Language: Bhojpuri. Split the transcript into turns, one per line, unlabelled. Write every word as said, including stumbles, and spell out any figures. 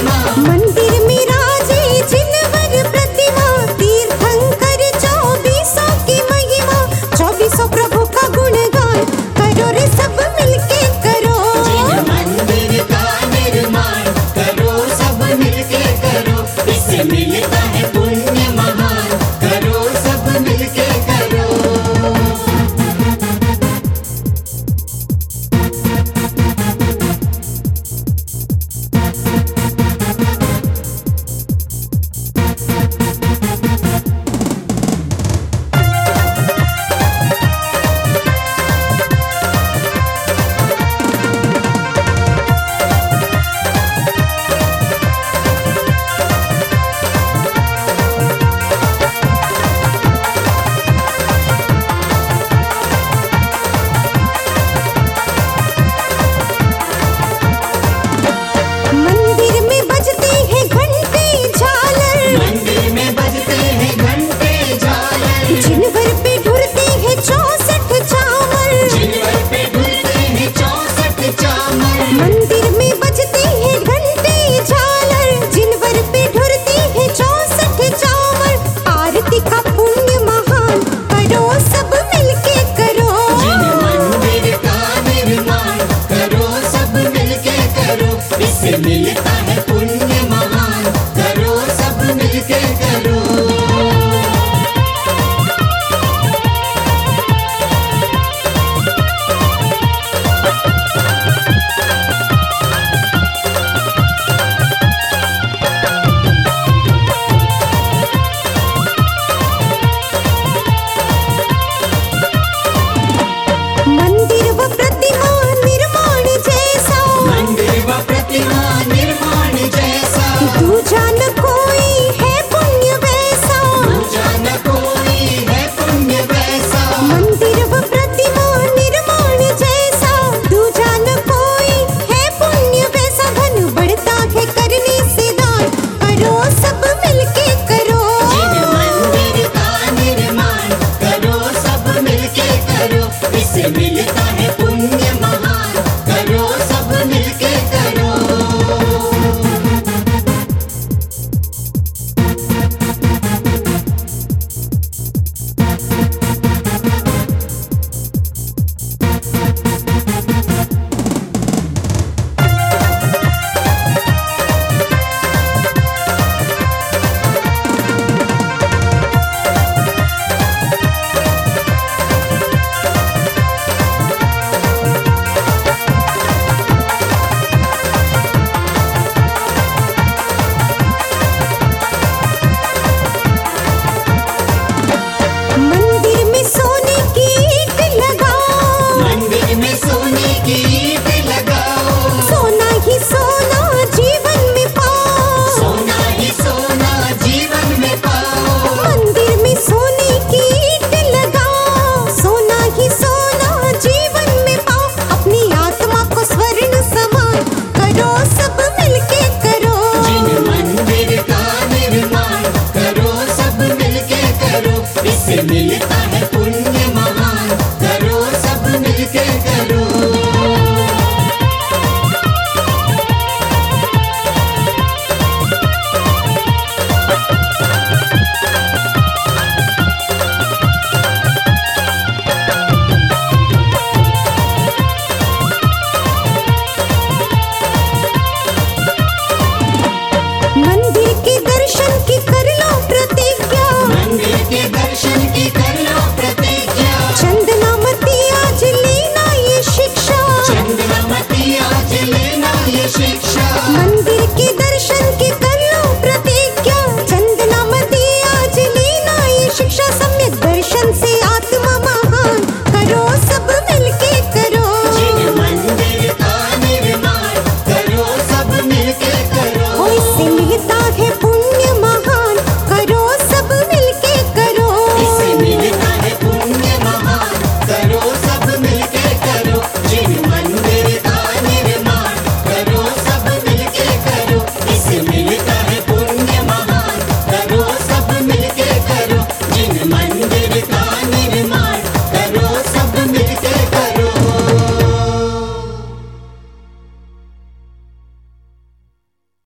निर्माण।
मंदिर में राजे जिनवर प्रतिमा, तीर्थंकर चौबीसों की महिमा। चौबीसों प्रभु का गुणगान करो रे सब मिलके करो।
जिन मंदिर का निर्माण करो सब मिलके करो, इससे मिलता है पुण्य महान। करो सब मिलके करो।
मंदिर में बजते हैं घंटे झालर,
मंदिर में बजते हैं घंटे झालर।
जिनवर पे ढुरते हैं चौसठ चावल।
जिनवर पे ढुलते हैं चौसठ चामर।
मंदिर में बजते हैं घंटे झालर, जिनवर पे ढुरते हैं चौसठ चावल। आरती का पुण्य महान करो सब मिलके करो।
जिन मंदिर का निर्माण करो सब मिलके करो, इससे मिलता है पुण्य महान। करो सब मिलके करो।
मंदिर व प्रतिमा निर्माण जैसा,
मंदिर व प्रतिमा निर्माण जैसा।
दूजा न कोई है पुण्य वैसा।
दूजा न कोई है पुण्य वैसा।
मंदिर व प्रतिमा निर्माण जैसा, दूजा न कोई है पुण्य वैसा। धन बढ़ता है करने से दान करो सब मिलके करो।
जिन मंदिर का निर्माण करो सब मिलके करो, इससे मिलता है पुण्य महान। करो सब मिलके करो।
मंदिर में सोने की ईंट लगाओ।
मंदिर में सोने की ईंट लगाओ।
सोना ही सोना जीवन में पाओ।
सोना ही सोना जीवन में पाओ।
मंदिर में सोने की ईंट लगाओ। सोना ही सोना जीवन में पाओ। अपनी आत्मा को स्वर्ण समान करो सब मिलके करो।
जिन मंदिर का निर्माण करो सब मिलके करो, इससे मिलता है